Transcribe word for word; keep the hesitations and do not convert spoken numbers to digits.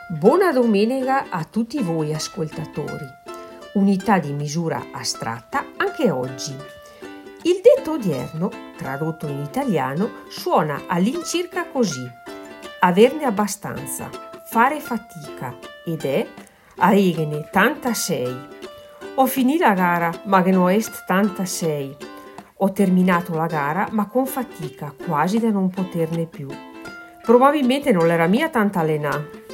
Buona domenica a tutti voi ascoltatori. Unità di misura astratta anche oggi. Il detto odierno, tradotto in italiano, suona all'incirca così: averne abbastanza, fare fatica, ed è aegene tanta sei. Ho finito la gara, ma che non est tanta sei. Ho terminato la gara, ma con fatica, quasi da non poterne più. Probabilmente non era mia tanta allenà.